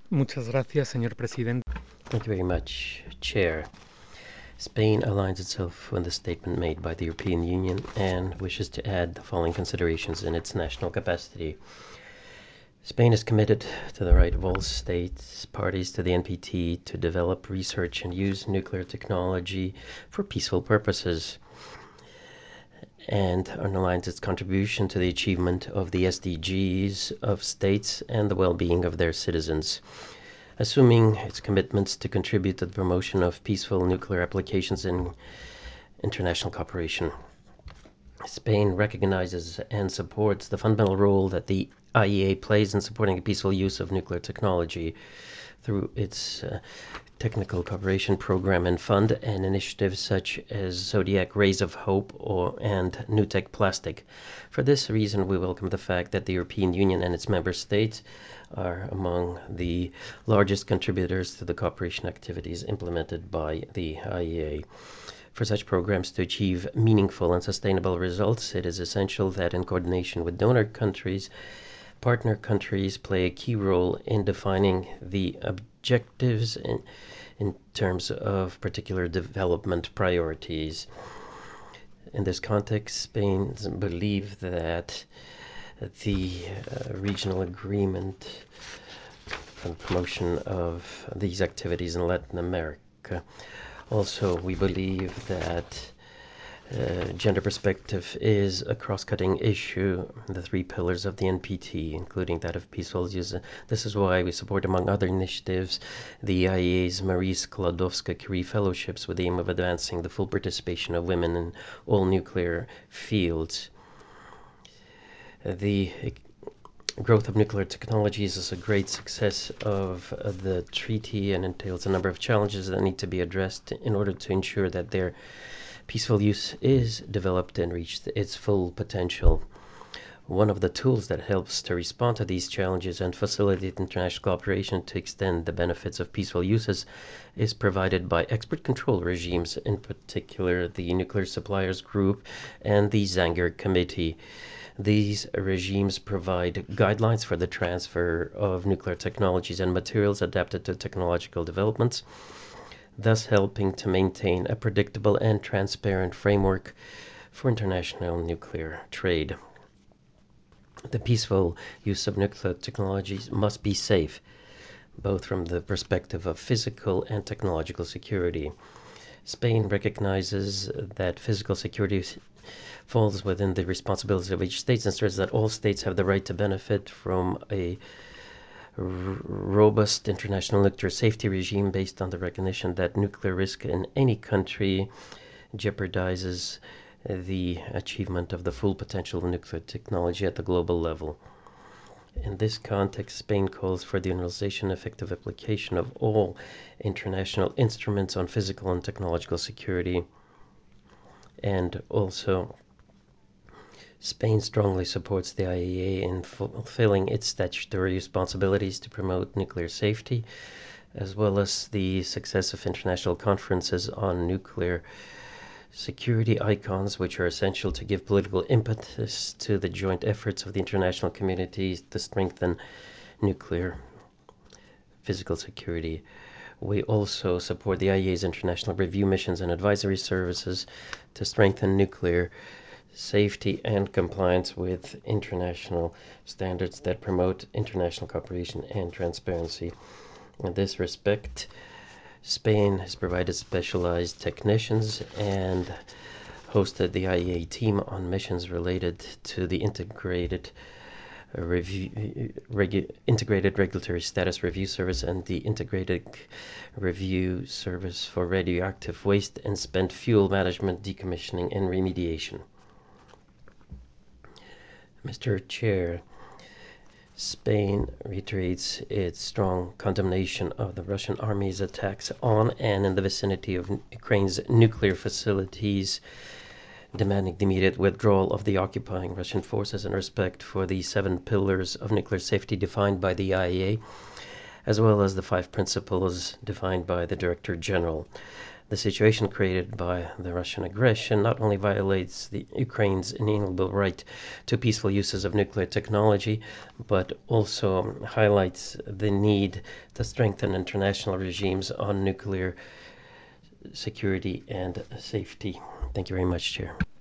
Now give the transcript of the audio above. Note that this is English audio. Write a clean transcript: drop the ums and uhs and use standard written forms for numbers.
Muchas gracias, señor presidente. Thank you very much, Chair. Spain aligns itself with the statement made by the European Union and wishes to add the following considerations in its national capacity. Spain is committed to the right of all states parties to the NPT to develop, research, and use nuclear technology for peaceful purposes, and underlines its contribution to the achievement of the SDGs of states and the well-being of their citizens, assuming its commitments to contribute to the promotion of peaceful nuclear applications in international cooperation. Spain recognizes and supports the fundamental role that the IEA plays in supporting the peaceful use of nuclear technology through its technical cooperation program and fund and initiatives such as Zodiac Rays of Hope and NUTEC Plastic. For this reason, we welcome the fact that the European Union and its member states are among the largest contributors to the cooperation activities implemented by the IEA. For such programs to achieve meaningful and sustainable results, it is essential that in coordination with donor countries, partner countries play a key role in defining the objectives in terms of particular development priorities. In this context, Spain believes that the regional agreement on promotion of these activities in Latin America. Also, we believe that gender perspective is a cross-cutting issue, the three pillars of the NPT, including that of peaceful use. This is why we support, among other initiatives, the IAEA's Marie Skłodowska-Curie Fellowships with the aim of advancing the full participation of women in all nuclear fields. The growth of nuclear technologies is a great success of the treaty and entails a number of challenges that need to be addressed in order to ensure that their peaceful use is developed and reached its full potential. One of the tools that helps to respond to these challenges and facilitate international cooperation to extend the benefits of peaceful uses is provided by expert control regimes, in particular the Nuclear Suppliers Group and the Zanger Committee. These regimes provide guidelines for the transfer of nuclear technologies and materials adapted to technological developments, thus helping to maintain a predictable and transparent framework for international nuclear trade. The peaceful use of nuclear technologies must be safe, both from the perspective of physical and technological security. Spain recognizes that physical security falls within the responsibility of each state and stresses that all states have the right to benefit from a robust international nuclear safety regime based on the recognition that nuclear risk in any country jeopardizes the achievement of the full potential of nuclear technology at the global level. In this context, Spain calls for the universalization and effective application of all international instruments on physical and technological security, and also Spain strongly supports the IAEA in fulfilling its statutory responsibilities to promote nuclear safety, as well as the success of international conferences on nuclear security icons, which are essential to give political impetus to the joint efforts of the international community to strengthen nuclear physical security. We also support the IAEA's international review missions and advisory services to strengthen nuclear safety and compliance with international standards that promote international cooperation and transparency. In this respect, Spain has provided specialized technicians and hosted the IEA team on missions related to the integrated Regulatory Status Review Service and the Integrated Review Service for Radioactive Waste and Spent Fuel Management, Decommissioning, and Remediation. Mr. Chair, Spain reiterates its strong condemnation of the Russian army's attacks on and in the vicinity of Ukraine's nuclear facilities, demanding the immediate withdrawal of the occupying Russian forces and respect for the 7 pillars of nuclear safety defined by the IAEA, as well as the 5 principles defined by the Director General. The situation created by the Russian aggression not only violates Ukraine's inalienable right to peaceful uses of nuclear technology, but also highlights the need to strengthen international regimes on nuclear security and safety. Thank you very much, Chair.